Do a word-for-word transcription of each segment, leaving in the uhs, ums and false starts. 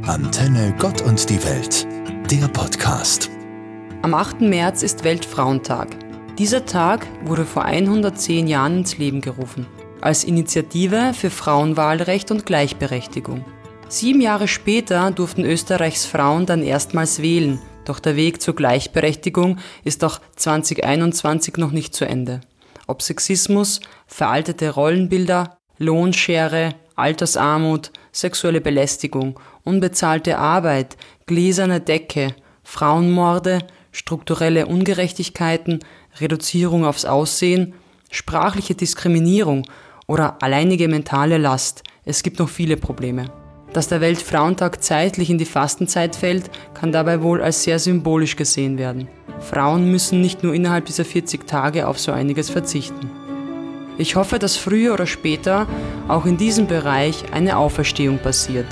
Antenne Gott und die Welt, der Podcast. Am achten März ist Weltfrauentag. Dieser Tag wurde vor hundertzehn Jahren ins Leben gerufen, als Initiative für Frauenwahlrecht und Gleichberechtigung. Sieben Jahre später durften Österreichs Frauen dann erstmals wählen, doch der Weg zur Gleichberechtigung ist auch zwanzig einundzwanzig noch nicht zu Ende. Ob Sexismus, veraltete Rollenbilder, Lohnschere, Altersarmut, sexuelle Belästigung, unbezahlte Arbeit, gläserne Decke, Frauenmorde, strukturelle Ungerechtigkeiten, Reduzierung aufs Aussehen, sprachliche Diskriminierung oder alleinige mentale Last. Es gibt noch viele Probleme. Dass der Weltfrauentag zeitlich in die Fastenzeit fällt, kann dabei wohl als sehr symbolisch gesehen werden. Frauen müssen nicht nur innerhalb dieser vierzig Tage auf so einiges verzichten. Ich hoffe, dass früher oder später auch in diesem Bereich eine Auferstehung passiert.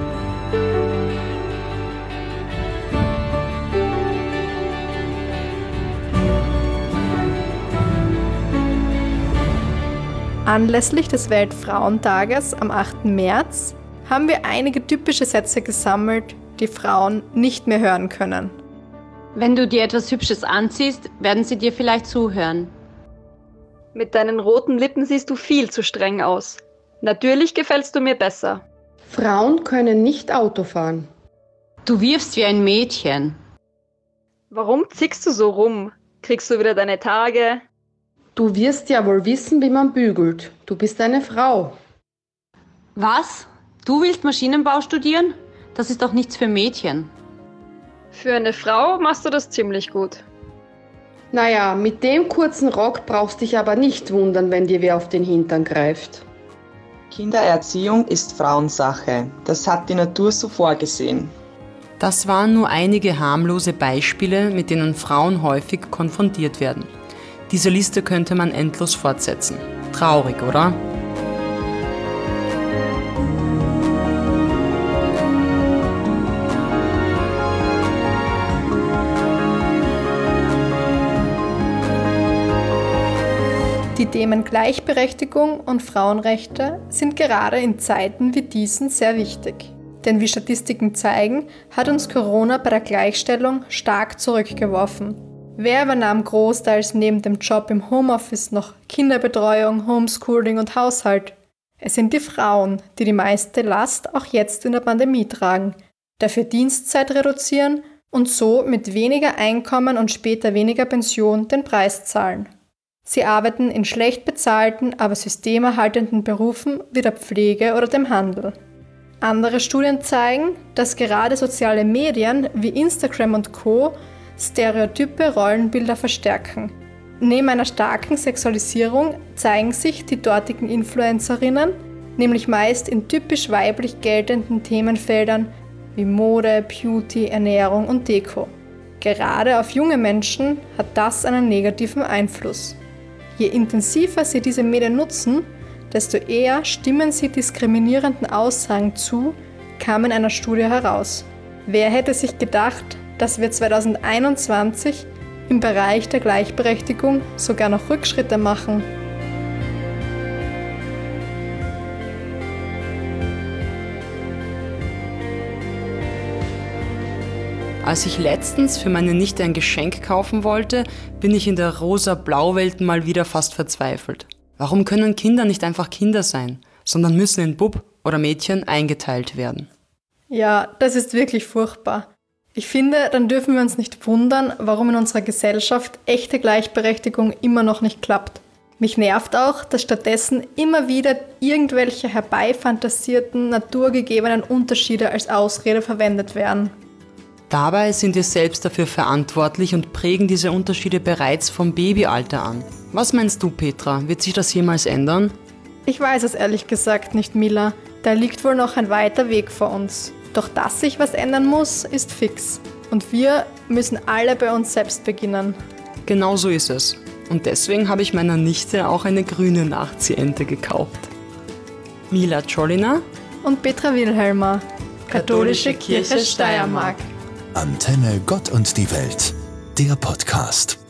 Anlässlich des Weltfrauentages am achten März haben wir einige typische Sätze gesammelt, die Frauen nicht mehr hören können. Wenn du dir etwas Hübsches anziehst, werden sie dir vielleicht zuhören. Mit deinen roten Lippen siehst du viel zu streng aus. Natürlich gefällst du mir besser. Frauen können nicht Auto fahren. Du wirfst wie ein Mädchen. Warum zickst du so rum? Kriegst du wieder deine Tage? Du wirst ja wohl wissen, wie man bügelt. Du bist eine Frau. Was? Du willst Maschinenbau studieren? Das ist doch nichts für Mädchen. Für eine Frau machst du das ziemlich gut. Naja, mit dem kurzen Rock brauchst dich aber nicht wundern, wenn dir wer auf den Hintern greift. Kindererziehung ist Frauensache. Das hat die Natur so vorgesehen. Das waren nur einige harmlose Beispiele, mit denen Frauen häufig konfrontiert werden. Diese Liste könnte man endlos fortsetzen. Traurig, oder? Die Themen Gleichberechtigung und Frauenrechte sind gerade in Zeiten wie diesen sehr wichtig. Denn wie Statistiken zeigen, hat uns Corona bei der Gleichstellung stark zurückgeworfen. Wer übernahm großteils neben dem Job im Homeoffice noch Kinderbetreuung, Homeschooling und Haushalt? Es sind die Frauen, die die meiste Last auch jetzt in der Pandemie tragen, dafür Dienstzeit reduzieren und so mit weniger Einkommen und später weniger Pension den Preis zahlen. Sie arbeiten in schlecht bezahlten, aber systemerhaltenden Berufen wie der Pflege oder dem Handel. Andere Studien zeigen, dass gerade soziale Medien wie Instagram und Co. stereotype Rollenbilder verstärken. Neben einer starken Sexualisierung zeigen sich die dortigen Influencerinnen nämlich meist in typisch weiblich geltenden Themenfeldern wie Mode, Beauty, Ernährung und Deko. Gerade auf junge Menschen hat das einen negativen Einfluss. Je intensiver sie diese Medien nutzen, desto eher stimmen sie diskriminierenden Aussagen zu, kam in einer Studie heraus. Wer hätte sich gedacht, dass wir zwanzig einundzwanzig im Bereich der Gleichberechtigung sogar noch Rückschritte machen? Als ich letztens für meine Nichte ein Geschenk kaufen wollte, bin ich in der rosa-blau-Welt mal wieder fast verzweifelt. Warum können Kinder nicht einfach Kinder sein, sondern müssen in Bub oder Mädchen eingeteilt werden? Ja, das ist wirklich furchtbar. Ich finde, dann dürfen wir uns nicht wundern, warum in unserer Gesellschaft echte Gleichberechtigung immer noch nicht klappt. Mich nervt auch, dass stattdessen immer wieder irgendwelche herbeifantasierten, naturgegebenen Unterschiede als Ausrede verwendet werden. Dabei sind wir selbst dafür verantwortlich und prägen diese Unterschiede bereits vom Babyalter an. Was meinst du, Petra? Wird sich das jemals ändern? Ich weiß es ehrlich gesagt nicht, Mila. Da liegt wohl noch ein weiter Weg vor uns. Doch dass sich was ändern muss, ist fix. Und wir müssen alle bei uns selbst beginnen. Genau so ist es. Und deswegen habe ich meiner Nichte auch eine grüne Nachziehente gekauft. Mila Czolina und Petra Wilhelmer, Katholische Kirche Steiermark. Antenne Gott und die Welt, der Podcast.